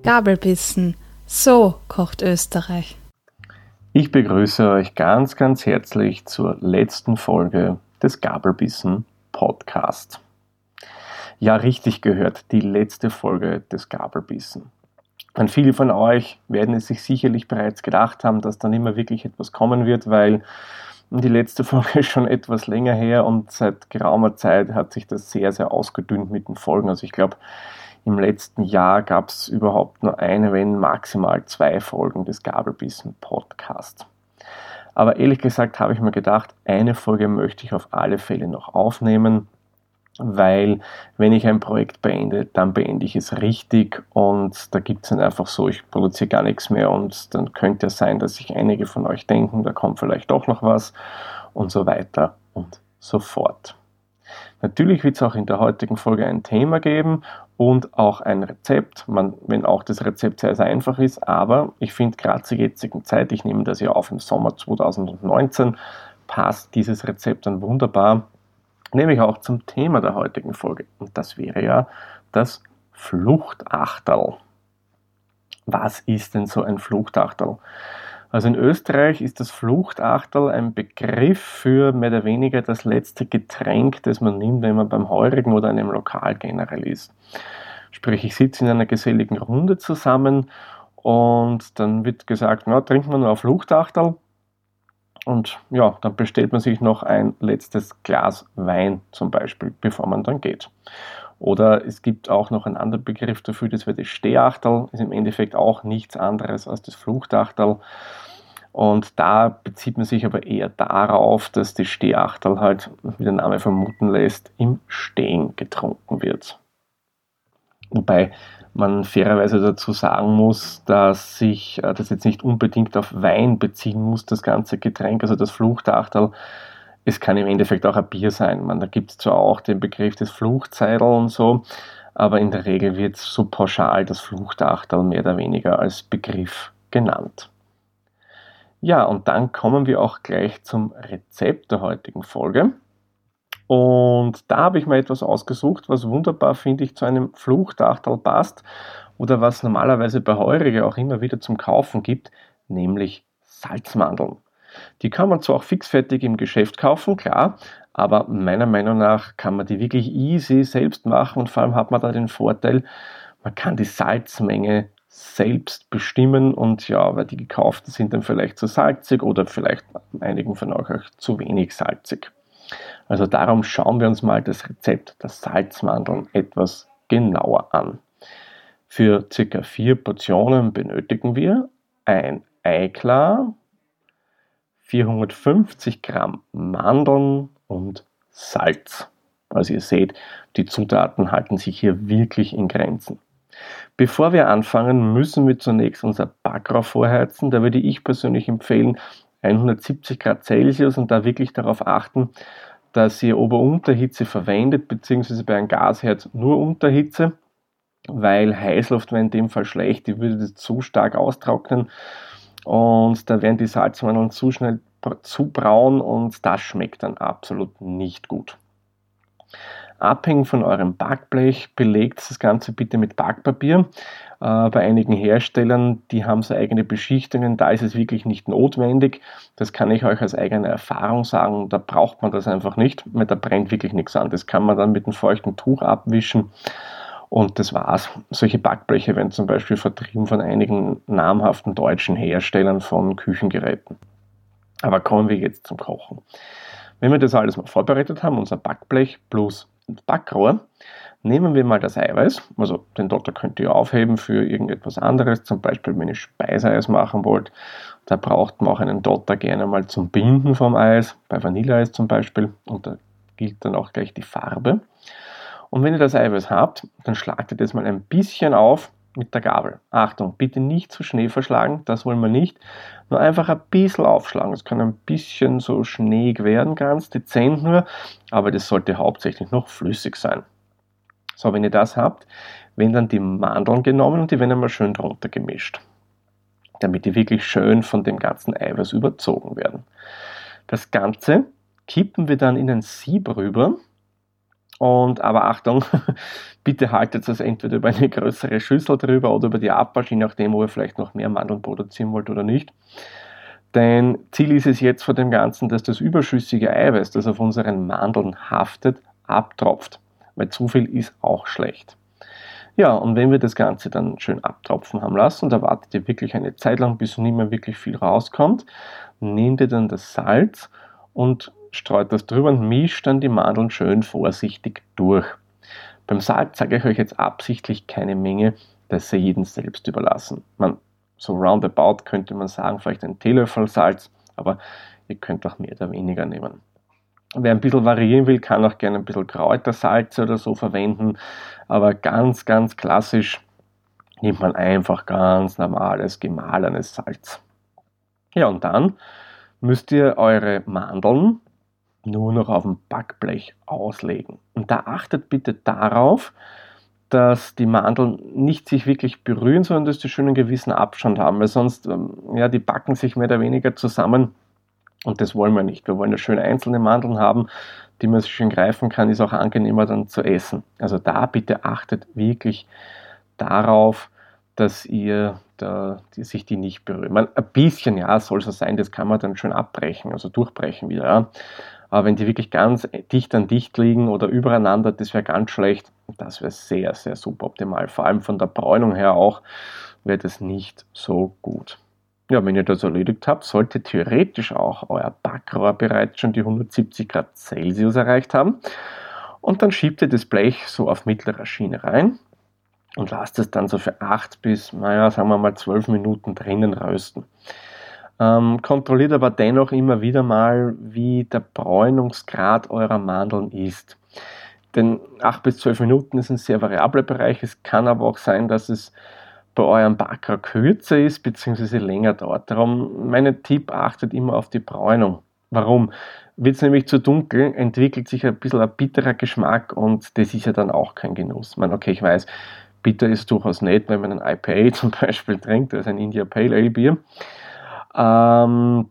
Gabelbissen. So kocht Österreich. Ich begrüße euch ganz, ganz herzlich zur letzten Folge des Gabelbissen Podcast. Ja, richtig gehört, die letzte Folge des Gabelbissen. Und viele von euch werden es sich sicherlich bereits gedacht haben, dass dann immer wirklich etwas kommen wird, weil die letzte Folge ist schon etwas länger her und seit geraumer Zeit hat sich das sehr, sehr ausgedünnt mit den Folgen. Also ich glaube, im letzten Jahr gab es überhaupt nur eine, wenn maximal 2 Folgen des Gabelbissen Podcasts. Aber ehrlich gesagt habe ich mir gedacht, eine Folge möchte ich auf alle Fälle noch aufnehmen, weil wenn ich ein Projekt beende, dann beende ich es richtig und da gibt es dann einfach so, ich produziere gar nichts mehr und dann könnte es sein, dass sich einige von euch denken, da kommt vielleicht doch noch was und so weiter und so fort. Natürlich wird es auch in der heutigen Folge ein Thema geben und auch ein Rezept, wenn auch das Rezept sehr, sehr einfach ist, aber ich finde gerade zur jetzigen Zeit, ich nehme das ja auf im Sommer 2019, passt dieses Rezept dann wunderbar, nämlich auch zum Thema der heutigen Folge. Und das wäre ja das Fluchtachterl. Was ist denn so ein Fluchtachterl? Also in Österreich ist das Fluchtachterl ein Begriff für mehr oder weniger das letzte Getränk, das man nimmt, wenn man beim Heurigen oder einem Lokal generell ist. Sprich, ich sitze in einer geselligen Runde zusammen und dann wird gesagt, na, trinkt man nur ein Fluchtachterl. Und ja, dann bestellt man sich noch ein letztes Glas Wein zum Beispiel, bevor man dann geht. Oder es gibt auch noch einen anderen Begriff dafür, das wäre das Stehachterl, ist im Endeffekt auch nichts anderes als das Fluchtachterl. Und da bezieht man sich aber eher darauf, dass das Stehachterl halt, wie der Name vermuten lässt, im Stehen getrunken wird. Wobei man fairerweise dazu sagen muss, dass sich das jetzt nicht unbedingt auf Wein beziehen muss, das ganze Getränk, also das Fluchtachterl. Es kann im Endeffekt auch ein Bier sein. Da gibt es zwar auch den Begriff des Fluchtzeidl und so, aber in der Regel wird so pauschal das Fluchtachterl mehr oder weniger als Begriff genannt. Ja, und dann kommen wir auch gleich zum Rezept der heutigen Folge. Und da habe ich mir etwas ausgesucht, was wunderbar, finde ich, zu einem Fluchtachterl passt oder was normalerweise bei Heurige auch immer wieder zum Kaufen gibt, nämlich Salzmandeln. Die kann man zwar auch fixfertig im Geschäft kaufen, klar, aber meiner Meinung nach kann man die wirklich easy selbst machen und vor allem hat man da den Vorteil, man kann die Salzmenge selbst bestimmen und ja, weil die gekauften sind dann vielleicht zu salzig oder vielleicht einigen von euch auch zu wenig salzig. Also darum schauen wir uns mal das Rezept der Salzmandeln etwas genauer an. Für ca. 4 Portionen benötigen wir ein Eiklar, 450 Gramm Mandeln und Salz. Also ihr seht, die Zutaten halten sich hier wirklich in Grenzen. Bevor wir anfangen, müssen wir zunächst unser Backrohr vorheizen. Da würde ich persönlich empfehlen 170 Grad Celsius und da wirklich darauf achten, dass ihr Ober-Unterhitze verwendet, beziehungsweise bei einem Gasherd nur Unterhitze, weil Heißluft wäre in dem Fall schlecht, die würde das zu stark austrocknen und da werden die Salzmandeln zu schnell zu braun und das schmeckt dann absolut nicht gut. Abhängig von eurem Backblech belegt das Ganze bitte mit Backpapier. Bei einigen Herstellern, die haben so eigene Beschichtungen, da ist es wirklich nicht notwendig. Das kann ich euch aus eigener Erfahrung sagen, da braucht man das einfach nicht, weil da brennt wirklich nichts an. Das kann man dann mit einem feuchten Tuch abwischen und das war's. Solche Backbleche werden zum Beispiel vertrieben von einigen namhaften deutschen Herstellern von Küchengeräten. Aber kommen wir jetzt zum Kochen. Wenn wir das alles mal vorbereitet haben, unser Backblech plus Backrohr, nehmen wir mal das Eiweiß, also den Dotter könnt ihr aufheben für irgendetwas anderes, zum Beispiel wenn ihr Speiseeis machen wollt, da braucht man auch einen Dotter gerne mal zum Binden vom Eis, bei Vanilleeis zum Beispiel, und da gilt dann auch gleich die Farbe. Und wenn ihr das Eiweiß habt, dann schlagt ihr das mal ein bisschen auf mit der Gabel. Achtung, bitte nicht zu Schnee verschlagen, das wollen wir nicht, nur einfach ein bisschen aufschlagen. Es kann ein bisschen so schneeig werden, ganz dezent nur, aber das sollte hauptsächlich noch flüssig sein. So, wenn ihr das habt, werden dann die Mandeln genommen und die werden einmal schön drunter gemischt, damit die wirklich schön von dem ganzen Eiweiß überzogen werden. Das Ganze kippen wir dann in ein Sieb rüber Aber Achtung, bitte haltet es entweder über eine größere Schüssel drüber oder über die Abwasch, je nachdem, ob ihr vielleicht noch mehr Mandeln produzieren wollt oder nicht. Denn Ziel ist es jetzt von dem Ganzen, dass das überschüssige Eiweiß, das auf unseren Mandeln haftet, abtropft. Weil zu viel ist auch schlecht. Ja, und wenn wir das Ganze dann schön abtropfen haben lassen, da wartet ihr wirklich eine Zeit lang, bis nicht mehr wirklich viel rauskommt, nehmt ihr dann das Salz und streut das drüber und mischt dann die Mandeln schön vorsichtig durch. Beim Salz sage ich euch jetzt absichtlich keine Menge, das sei jedem selbst überlassen. So roundabout könnte man sagen, vielleicht ein Teelöffel Salz, aber ihr könnt auch mehr oder weniger nehmen. Wer ein bisschen variieren will, kann auch gerne ein bisschen Kräutersalze oder so verwenden, aber ganz, ganz klassisch nimmt man einfach ganz normales gemahlenes Salz. Ja, und dann müsst ihr eure Mandeln nur noch auf dem Backblech auslegen. Und da achtet bitte darauf, dass die Mandeln nicht sich wirklich berühren, sondern dass die schön einen gewissen Abstand haben, weil sonst, die backen sich mehr oder weniger zusammen. Und das wollen wir nicht. Wir wollen ja schön einzelne Mandeln haben, die man schön greifen kann, ist auch angenehmer dann zu essen. Also da bitte achtet wirklich darauf, dass ihr sich die nicht berühren. Ein bisschen, ja, soll so sein, das kann man dann schön abbrechen, also durchbrechen wieder. Ja. Aber wenn die wirklich ganz dicht an dicht liegen oder übereinander, das wäre ganz schlecht. Das wäre sehr, sehr suboptimal. Vor allem von der Bräunung her auch wäre das nicht so gut. Ja, wenn ihr das erledigt habt, sollte theoretisch auch euer Backrohr bereits schon die 170 Grad Celsius erreicht haben. Und dann schiebt ihr das Blech so auf mittlerer Schiene rein und lasst es dann so für 8 bis, sagen wir mal 12 Minuten drinnen rösten. Kontrolliert aber dennoch immer wieder mal, wie der Bräunungsgrad eurer Mandeln ist. Denn 8 bis 12 Minuten ist ein sehr variabler Bereich. Es kann aber auch sein, dass es bei eurem Backrohr kürzer ist bzw. länger dauert. Darum mein Tipp, achtet immer auf die Bräunung. Warum? Wird es nämlich zu dunkel, entwickelt sich ein bisschen ein bitterer Geschmack und das ist ja dann auch kein Genuss. Ich weiß, bitter ist durchaus nett, wenn man ein IPA zum Beispiel trinkt, also ein India Pale Ale Bier. Aber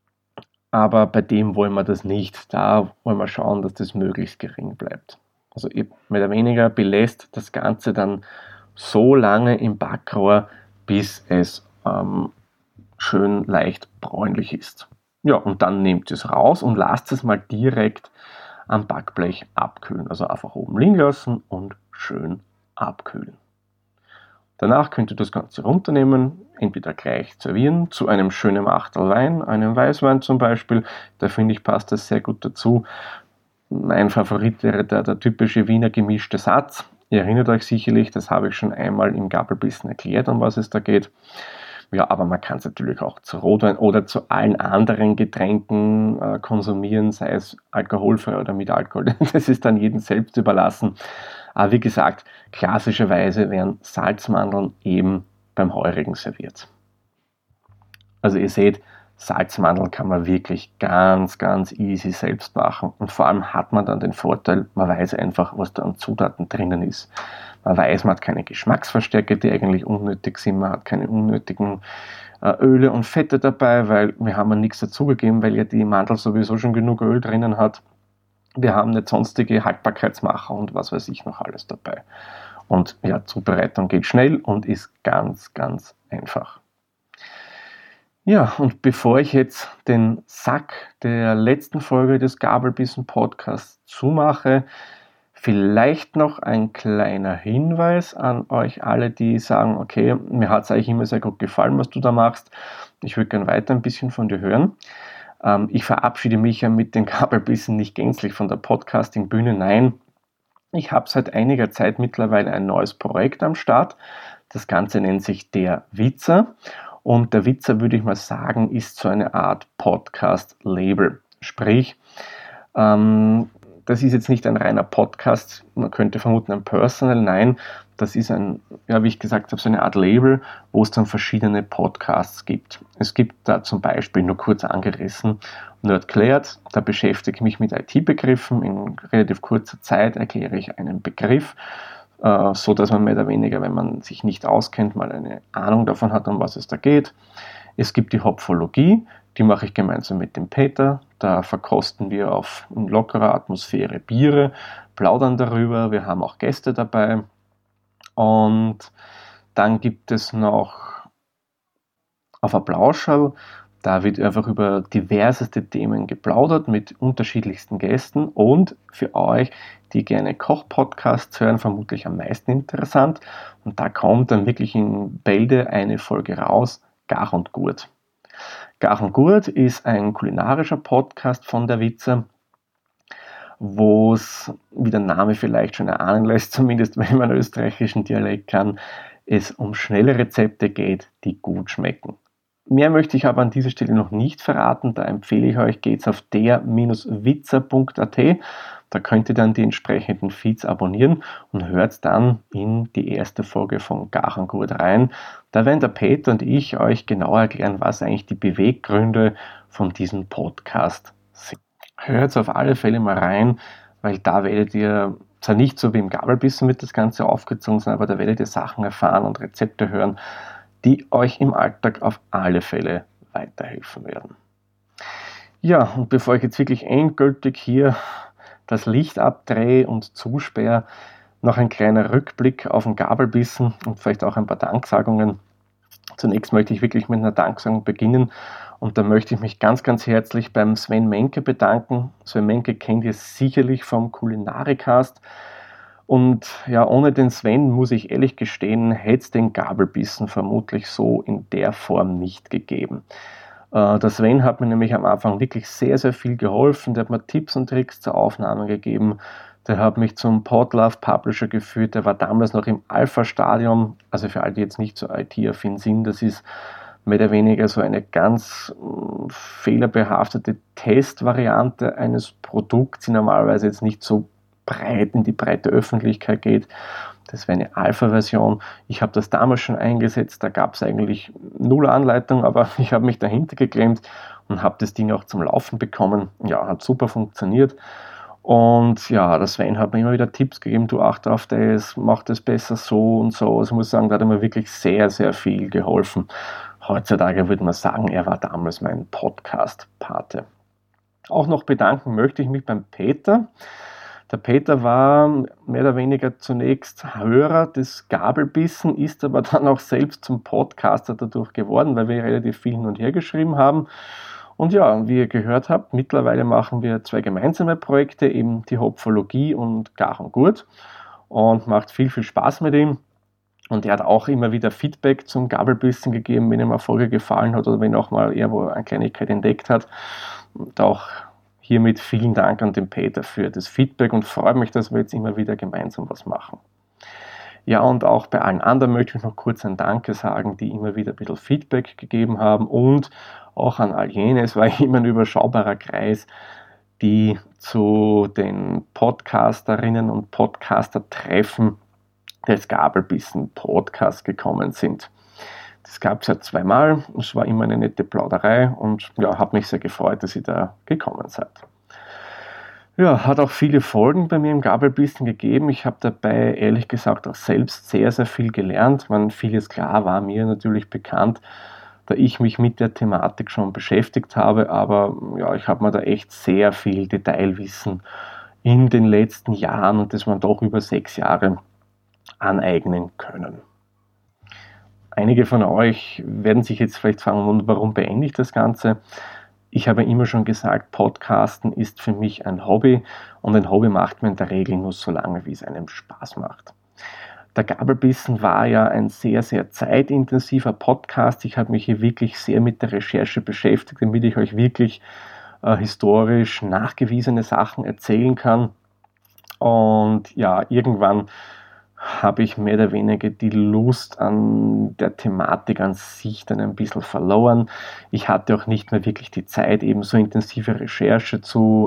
bei dem wollen wir das nicht. Da wollen wir schauen, dass das möglichst gering bleibt. Also ihr mehr oder weniger belässt das Ganze dann so lange im Backrohr, bis es schön leicht bräunlich ist. Ja, und dann nehmt es raus und lasst es mal direkt am Backblech abkühlen. Also einfach oben liegen lassen und schön abkühlen. Danach könnt ihr das Ganze runternehmen, entweder gleich servieren zu einem schönen Achtel Wein, einem Weißwein zum Beispiel. Da finde ich, passt das sehr gut dazu. Mein Favorit wäre der typische Wiener gemischte Satz. Ihr erinnert euch sicherlich, das habe ich schon einmal im Gabelbissen erklärt, um was es da geht. Ja, aber man kann es natürlich auch zu Rotwein oder zu allen anderen Getränken konsumieren, sei es alkoholfrei oder mit Alkohol. Das ist dann jedem selbst überlassen. Aber wie gesagt, klassischerweise werden Salzmandeln eben beim Heurigen serviert. Also ihr seht, Salzmandeln kann man wirklich ganz, ganz easy selbst machen. Und vor allem hat man dann den Vorteil, man weiß einfach, was da an Zutaten drinnen ist. Man weiß, man hat keine Geschmacksverstärker, die eigentlich unnötig sind. Man hat keine unnötigen Öle und Fette dabei, weil wir haben ja nichts dazugegeben, weil ja die Mandel sowieso schon genug Öl drinnen hat. Wir haben nicht sonstige Haltbarkeitsmacher und was weiß ich noch alles dabei. Und ja, Zubereitung geht schnell und ist ganz, ganz einfach. Ja, und bevor ich jetzt den Sack der letzten Folge des Gabelbissen Podcasts zumache, vielleicht noch ein kleiner Hinweis an euch alle, die sagen, okay, mir hat es eigentlich immer sehr gut gefallen, was du da machst. Ich würde gerne weiter ein bisschen von dir hören. Ich verabschiede mich ja mit den Gabelbissen nicht gänzlich von der Podcasting-Bühne. Nein, ich habe seit einiger Zeit mittlerweile ein neues Projekt am Start. Das Ganze nennt sich Der Witzer. Und der Witzer, würde ich mal sagen, ist so eine Art Podcast-Label. Sprich, das ist jetzt nicht ein reiner Podcast, man könnte vermuten ein Personal, nein, das ist wie ich gesagt habe, so eine Art Label, wo es dann verschiedene Podcasts gibt. Es gibt da zum Beispiel, nur kurz angerissen, Nerdklärt, da beschäftige ich mich mit IT-Begriffen, in relativ kurzer Zeit erkläre ich einen Begriff, so dass man mehr oder weniger, wenn man sich nicht auskennt, mal eine Ahnung davon hat, um was es da geht. Es gibt die Hopfologie, Die mache ich gemeinsam mit dem Peter. Da verkosten wir in lockerer Atmosphäre Biere, plaudern darüber. Wir haben auch Gäste dabei. Und dann gibt es noch auf ein Plauscherl. Da wird einfach über diverseste Themen geplaudert mit unterschiedlichsten Gästen und für euch, die gerne Koch-Podcasts hören, vermutlich am meisten interessant. Und da kommt dann wirklich in Bälde eine Folge raus, Gach und Gurt. Gach und Gurt ist ein kulinarischer Podcast von der Witzer, wo es, wie der Name vielleicht schon erahnen lässt, zumindest wenn man österreichischen Dialekt kann, es um schnelle Rezepte geht, die gut schmecken. Mehr möchte ich aber an dieser Stelle noch nicht verraten, da empfehle ich euch, geht's auf der-witzer.at, da könnt ihr dann die entsprechenden Feeds abonnieren und hört dann in die erste Folge von Gach und Gurt rein. Da werden der Peter und ich euch genau erklären, was eigentlich die Beweggründe von diesem Podcast sind. Hört auf alle Fälle mal rein, weil da werdet ihr, zwar nicht so wie im Gabelbissen wird das Ganze aufgezogen, sondern aber da werdet ihr Sachen erfahren und Rezepte hören, die euch im Alltag auf alle Fälle weiterhelfen werden. Ja, und bevor ich jetzt wirklich endgültig hier das Licht abdrehe und zusperre, noch ein kleiner Rückblick auf den Gabelbissen und vielleicht auch ein paar Danksagungen. Zunächst möchte ich wirklich mit einer Danksagung beginnen und da möchte ich mich ganz, ganz herzlich beim Sven Menke bedanken. Sven Menke kennt ihr sicherlich vom Kulinarikast. Und ja, ohne den Sven, muss ich ehrlich gestehen, hätte es den Gabelbissen vermutlich so in der Form nicht gegeben. Der Sven hat mir nämlich am Anfang wirklich sehr, sehr viel geholfen. Der hat mir Tipps und Tricks zur Aufnahme gegeben. Der hat mich zum Podlove Publisher geführt. Der war damals noch im Alpha-Stadium. Also für alle, die jetzt nicht so IT-affin sind, das ist mehr oder weniger so eine ganz fehlerbehaftete Testvariante eines Produkts, die normalerweise jetzt nicht so breit in die breite Öffentlichkeit geht. Das wäre eine Alpha-Version. Ich habe das damals schon eingesetzt, da gab es eigentlich null Anleitung, aber ich habe mich dahinter geklemmt und habe das Ding auch zum Laufen bekommen. Ja, hat super funktioniert. Und ja, der Sven hat mir immer wieder Tipps gegeben, du achte auf das, mach das besser so und so. Also ich muss sagen, da hat er mir wirklich sehr, sehr viel geholfen. Heutzutage würde man sagen, er war damals mein Podcast-Pate. Auch noch bedanken möchte ich mich beim Peter. Der Peter war mehr oder weniger zunächst Hörer des Gabelbissen, ist aber dann auch selbst zum Podcaster dadurch geworden, weil wir relativ viel hin und her geschrieben haben. Und ja, wie ihr gehört habt, mittlerweile machen wir 2 gemeinsame Projekte, eben die Hopfologie und Gach und Gurt. Und macht viel, viel Spaß mit ihm. Und er hat auch immer wieder Feedback zum Gabelbissen gegeben, wenn ihm eine Folge gefallen hat oder wenn er auch mal irgendwo eine Kleinigkeit entdeckt hat. Und auch hiermit vielen Dank an den Peter für das Feedback und freue mich, dass wir jetzt immer wieder gemeinsam was machen. Ja, und auch bei allen anderen möchte ich noch kurz ein Danke sagen, die immer wieder ein bisschen Feedback gegeben haben und auch an all jene, es war immer ein überschaubarer Kreis, die zu den Podcasterinnen und Podcaster-Treffen des Gabelbissen Podcast gekommen sind. Das gab es ja 2-mal, es war immer eine nette Plauderei und ja, habe mich sehr gefreut, dass ihr da gekommen seid. Ja, hat auch viele Folgen bei mir im Gabelbissen gegeben. Ich habe dabei ehrlich gesagt auch selbst sehr, sehr viel gelernt. Vieles klar war mir natürlich bekannt, da ich mich mit der Thematik schon beschäftigt habe, aber ja, ich habe mir da echt sehr viel Detailwissen in den letzten Jahren und das waren doch über 6 Jahre aneignen können. Einige von euch werden sich jetzt vielleicht fragen, warum beende ich das Ganze? Ich habe immer schon gesagt, Podcasten ist für mich ein Hobby und ein Hobby macht man in der Regel nur so lange, wie es einem Spaß macht. Der Gabelbissen war ja ein sehr, sehr zeitintensiver Podcast. Ich habe mich hier wirklich sehr mit der Recherche beschäftigt, damit ich euch wirklich historisch nachgewiesene Sachen erzählen kann. Und ja, irgendwann habe ich mehr oder weniger die Lust an der Thematik an sich dann ein bisschen verloren. Ich hatte auch nicht mehr wirklich die Zeit, eben so intensive Recherche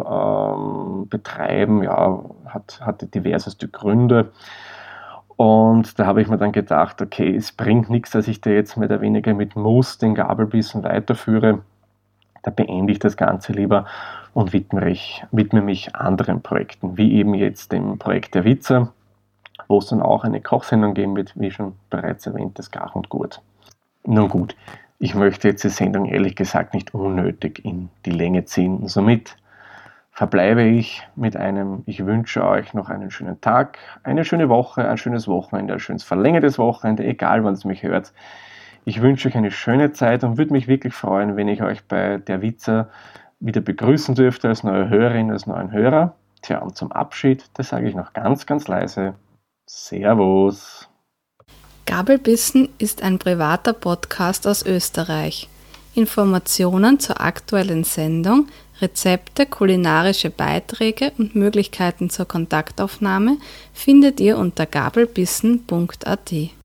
zu betreiben. Ja, hatte diverseste Gründe. Und da habe ich mir dann gedacht, okay, es bringt nichts, dass ich da jetzt mehr oder weniger mit Muss den Gabelbissen weiterführe. Da beende ich das Ganze lieber und widme mich anderen Projekten, wie eben jetzt dem Projekt der Witzer, wo es dann auch eine Kochsendung geben wird, wie schon bereits erwähnt, das Gach und Gurt. Nun gut, Ich möchte jetzt die Sendung ehrlich gesagt nicht unnötig in die Länge ziehen. Somit verbleibe ich mit ich wünsche euch noch einen schönen Tag, eine schöne Woche, ein schönes Wochenende, ein schönes verlängertes Wochenende, egal wann ihr mich hört. Ich wünsche euch eine schöne Zeit und würde mich wirklich freuen, wenn ich euch bei der Witzer wieder begrüßen dürfte als neue Hörerin, als neuen Hörer. Tja, und zum Abschied, das sage ich noch ganz, ganz leise. Servus. Gabelbissen ist ein privater Podcast aus Österreich. Informationen zur aktuellen Sendung, Rezepte, kulinarische Beiträge und Möglichkeiten zur Kontaktaufnahme findet ihr unter gabelbissen.at.